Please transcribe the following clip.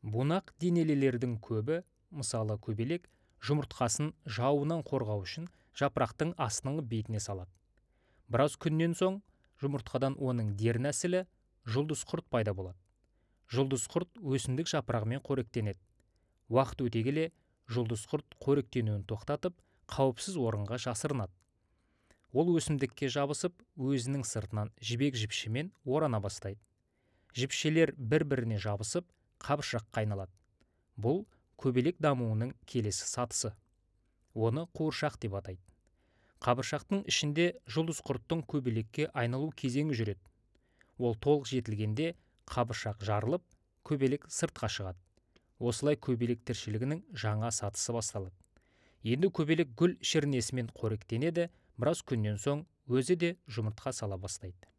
Бунақ денелілердің көбі, мысалы көбелек, жұмыртқасын жауынан қорғау үшін жапырақтың астыңғы бетіне салады. Біраз күннен соң жұмыртқадан оның дернәсілі жұлдыз құрт пайда болады. Жұлдыз құрт өсімдік жапырағымен қоректенеді. Уақыт өте келе жұлдыз құрт қоректенуін тоқтатып, қауіпсіз орынға жасырынады. Ол өсімдікке жабысып, өзінің сыртынан жібек-жіпшемен орана бастайды. Жіпшелер бір-біріне жабысып, қабыршаққа айналады. Бұл көбелек дамуының келесі сатысы. Оны қуыршақ деп атайды. Қабыршақтың ішінде жұлдыз құрттың көбелекке айналу кезеңі жүреді. Ол толық жетілгенде қабыршақ жарылып, көбелек сыртқа шығады. Осылай көбелек тіршілігінің жаңа сатысы басталады. Енді көбелек гүл шірнесімен қоректенеді, біраз күннен соң өзі де жұмыртқа сала бастайды.